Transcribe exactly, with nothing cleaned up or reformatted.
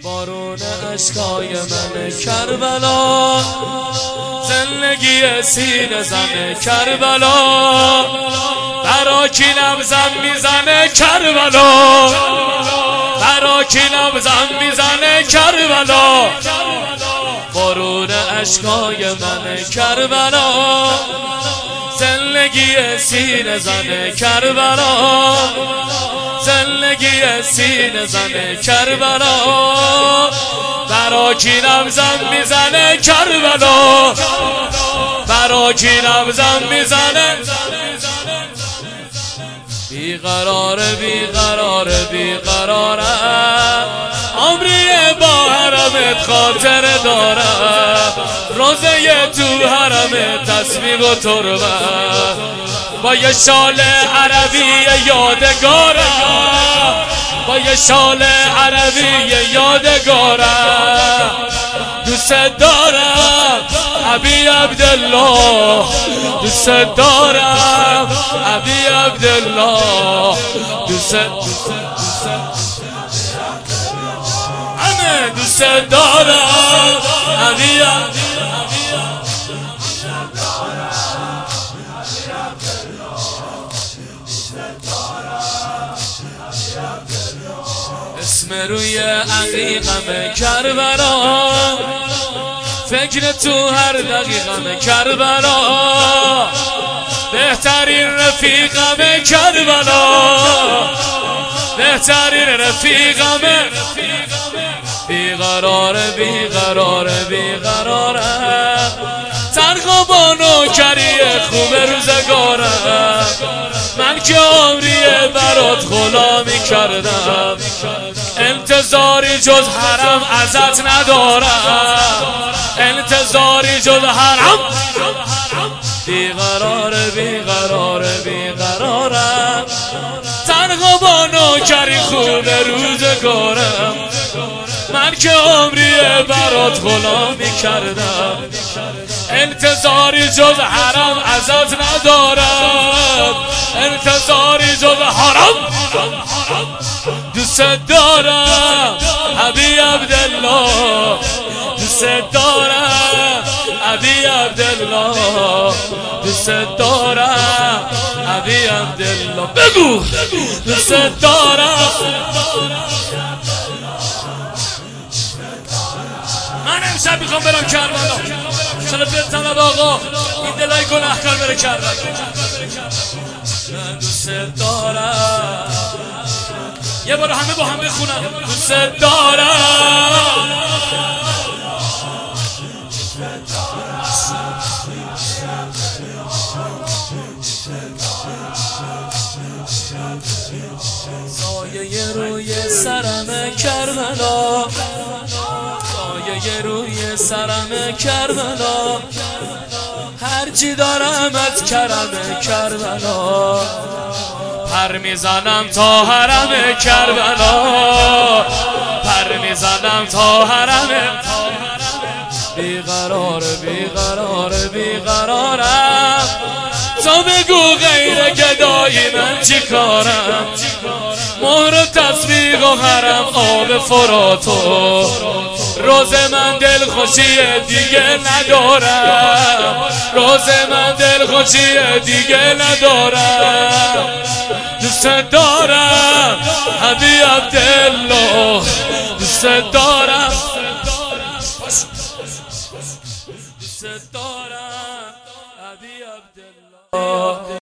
بارون اشکای من کربلا، زندگی سینه زن کربلا، برا کی لبزم میزنه کربلا، برا کی لبزم میزنه کربلا، بارون اشکای من کربلا، زندگی سینه زن کربلا، زندگی سینه زن کربلا، برا کی لبزم میزنه کربلا، برا کی لبزم میزنه، بیقراره بیقراره بیقراره، عمری با حرمت خاطر دارم، روزه تو حرمت تسبیح و تربه، با یه شال عربی یادگارم، با یه شال عربی یادگارم، دوست دارم ابی عبدالله، دوست دارم ابی عبدالله، دوست همه دوست دارم ابی اسم روی عقیقم کربلا، فکر تو هر دقیقم کربلا، بهترین رفیقم کربلا، بهترین رفیقم، بیقراره بیقراره بیقراره، تنها با نوکری خوب روزگارم، من که عمریه برات غلامی کردم، انتظاری جز حرم ازت ندارم، انتظاری جز حرم، بیقراره بیقراره بیقرارم، تنها با نوکری خوب روزگارم، من که عمریه برات غلامی کردم، انتظاری جز حرم ازت ندارم، انتظاری جز حرم، دوست دارم ابی عبدالله، دوست دارم ابی عبدالله، دوست دارم ابی عبدالله، بگو دوست دارم. من امشب میخوام برم کربلا، چرا بتنم آقا این دلای گناهکار بره کربلا، من دوست دارم، یه بار همه با هم بخونم، دوست دارم، سایه روی سرم کربلا، سایه روی سرم کربلا، هرچی دارم از کرم کربلا، پر میزنم تا حرم کربلا، پر میزنم تا حرم، بیقرار بیقرار بیقرارم، تو بگو غیر گدایی من چی کارم، مهر تسبیح و حرم آب فراتو، روز من دل خوشی دیگه ندارم، روز من دل خوشی دیگه ندارم، دوست دارم ابی عبدالله، دوست دارم، دوست دارم ابی عبدالله.